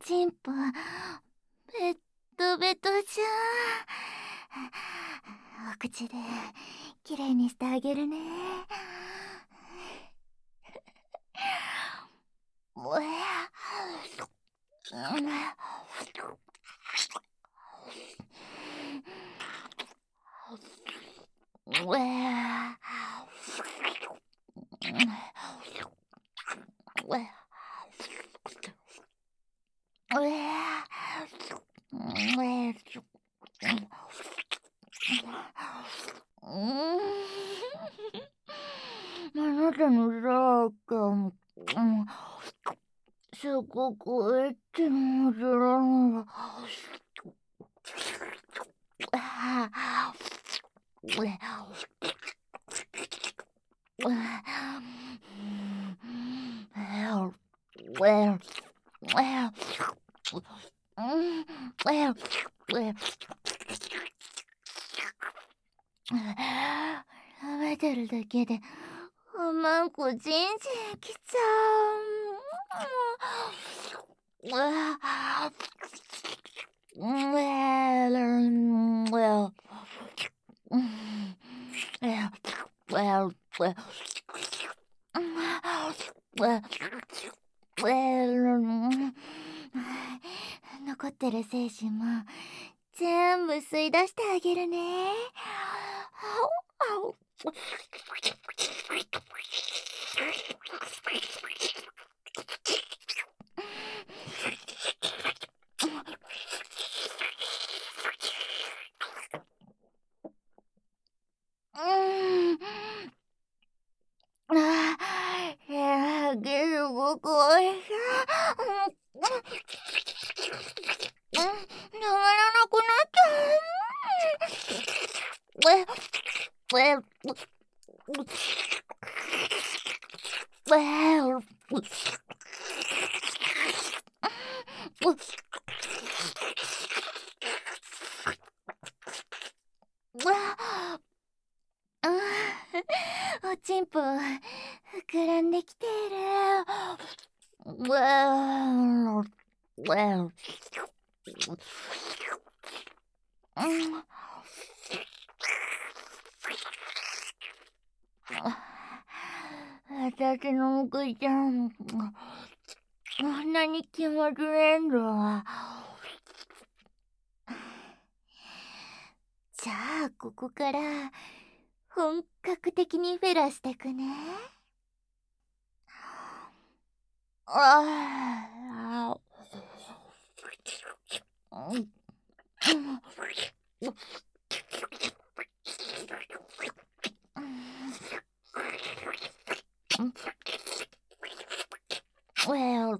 ちんぽベッドベトじゃん。お口できれいにしてあげるね。うえうえあなたのさすごくエッチな味なの。食べてるだけでマンコじんじんきちゃ残ってる精子も全部吸い出してあげるね。すごくおいしい。たまらなくなっちゃう。おちんぽ膨らんできてる。私のむくちゃん、こんなに気持ちいいんだ。じゃあここから本格的にフェラしてくね。ああ。Well,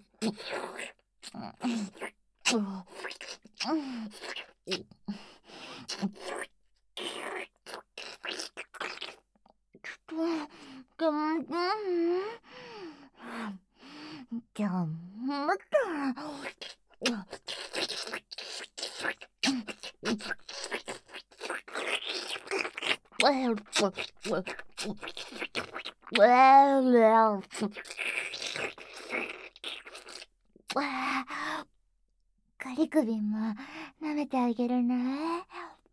でも、じゃあ、また。仮首も舐めてあげるね。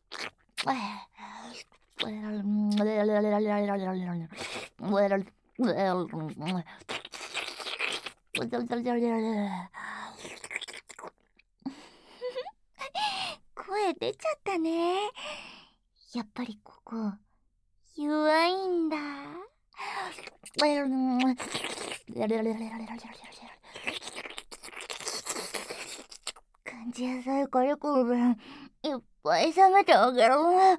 声出ちゃったね。やっぱりここ弱いんだ。感じやすい軽くいっぱい冷めてあげるね。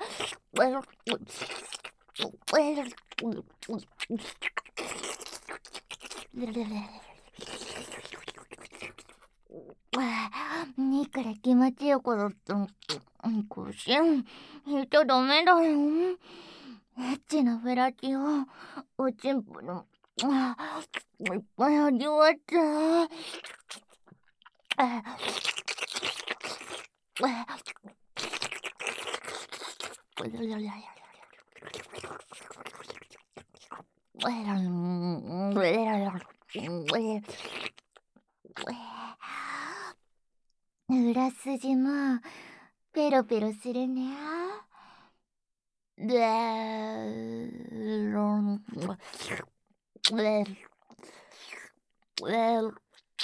いくら気持ちよくだっても腰引いちゃダメだよ。エッチなフェラチオおちんぽのいっぱい味わって。 裏筋もペロペロするね。でろんでで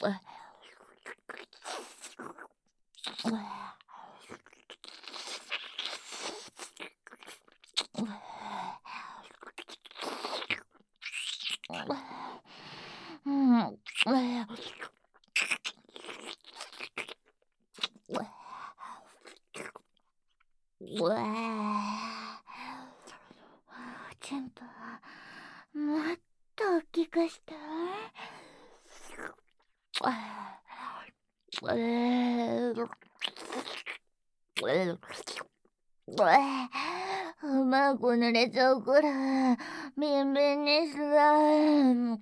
全部もっと大きくして。卵濡れちゃうくらいビンビンにすら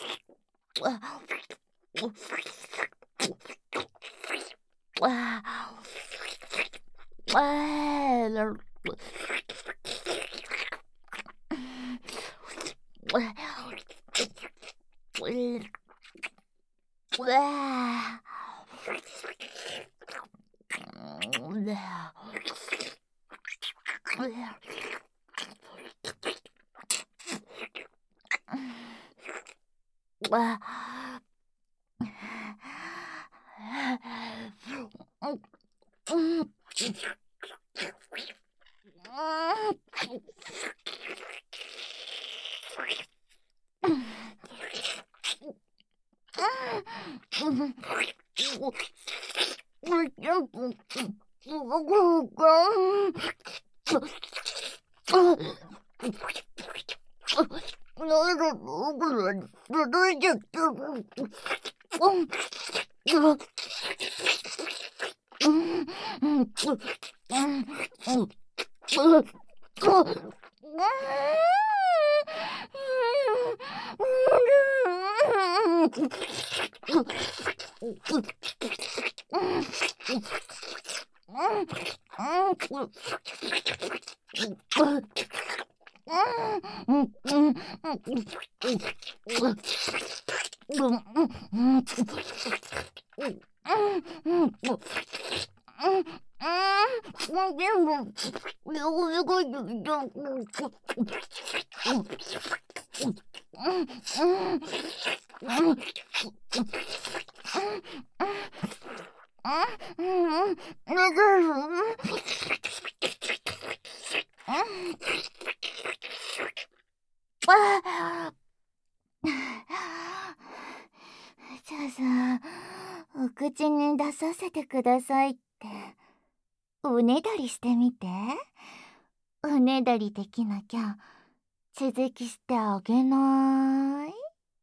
じゃあさ、お口に出させてくださいって、おねだりしてみて。おねだりできなきゃ続きしてあげない？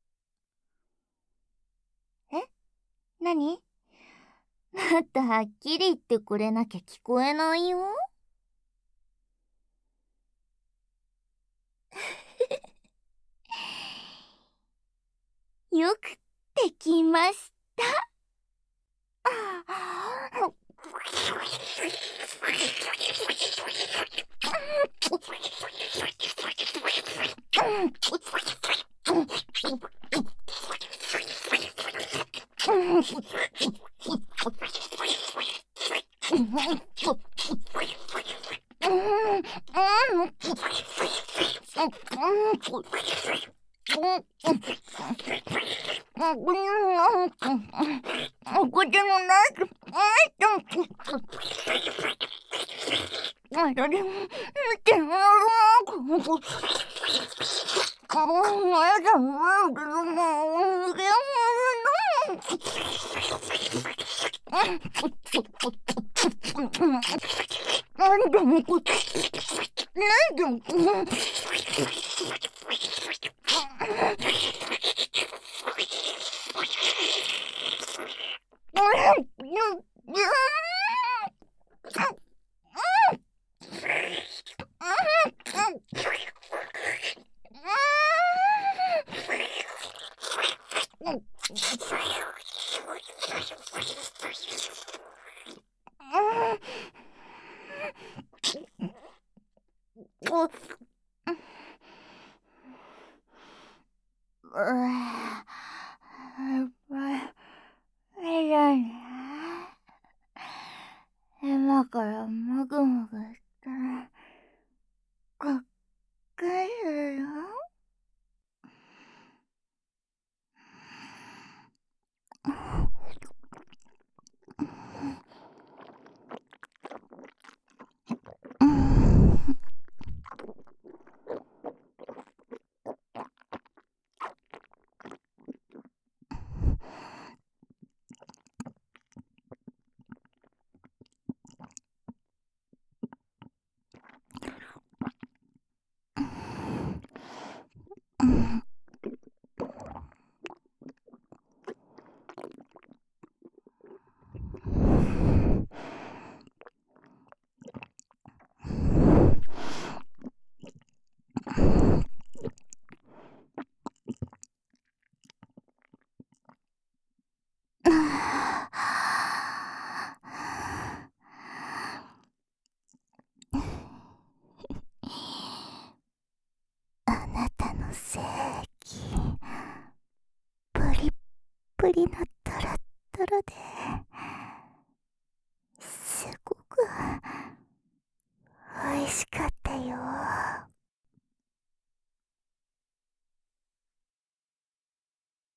え？何？もっとはっきり言ってくれなきゃ聞こえないよ。よくできました。 ぷりのトロットロで